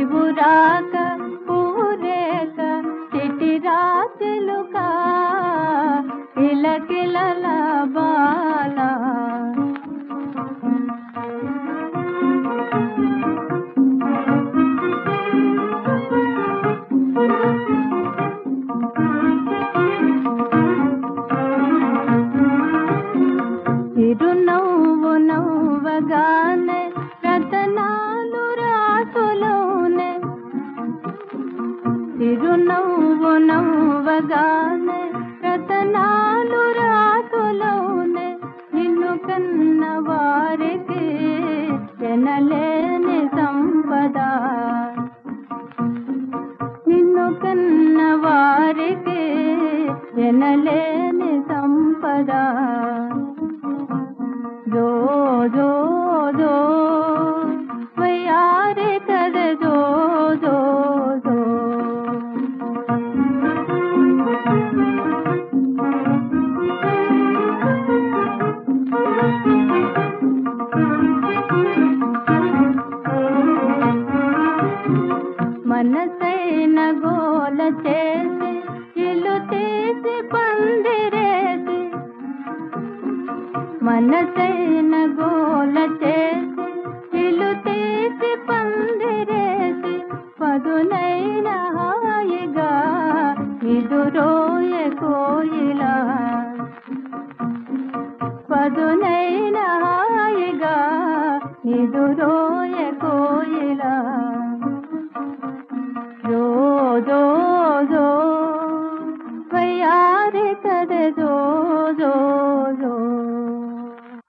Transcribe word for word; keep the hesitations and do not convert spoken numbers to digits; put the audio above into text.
నీవు రాక పూరేక చిటిరా చిలుక కిలకిలల బాల చిరునవ్వు నవ్వగానే రతనాలు రాసులోనే చిరునవ్వు నవ్వగానే రతనాలు రాసులోనే నిన్ను కన్న వారికి ఎనలేని సంపద నిన్ను కన్న వారికి ఎనలేని సంపద जो जो जो वयारे कर जो जो जो మనసైన గోల చేసి ఇల్లు తీసి పందిరేసి మనసైన గోల చేసి ఇల్లు తీసి పందిరేసి పదునైన హాయిగా ఎదురోయ కోయిల పదునైన హాయిగా ఎదురోయ